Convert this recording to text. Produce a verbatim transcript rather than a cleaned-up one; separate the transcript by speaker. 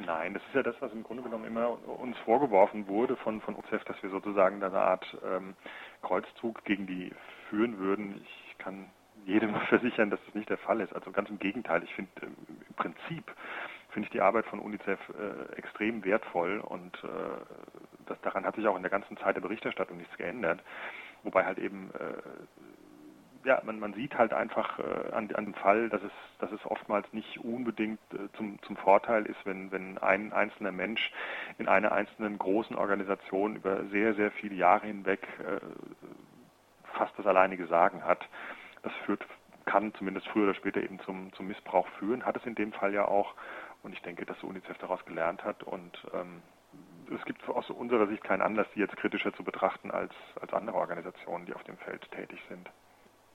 Speaker 1: Nein, das ist ja das, was im Grunde genommen immer uns vorgeworfen wurde von, von U N I C E F, dass wir sozusagen eine Art ähm, Kreuzzug gegen die führen würden. Ich kann jedem versichern, dass das nicht der Fall ist. Also ganz im Gegenteil. Ich finde, ähm, im Prinzip finde ich die Arbeit von UNICEF äh, extrem wertvoll und äh, das, daran hat sich auch in der ganzen Zeit der Berichterstattung nichts geändert. Wobei halt eben äh, ja, man, man sieht halt einfach äh, an, an dem Fall, dass es, dass es oftmals nicht unbedingt äh, zum, zum Vorteil ist, wenn, wenn ein einzelner Mensch in einer einzelnen großen Organisation über sehr, sehr viele Jahre hinweg äh, fast das alleinige Sagen hat. Das führt, kann zumindest früher oder später eben zum, zum Missbrauch führen, hat es in dem Fall ja auch. Und ich denke, dass UNICEF daraus gelernt hat und ähm, es gibt aus unserer Sicht keinen Anlass, die jetzt kritischer zu betrachten als, als andere Organisationen, die auf dem Feld tätig sind.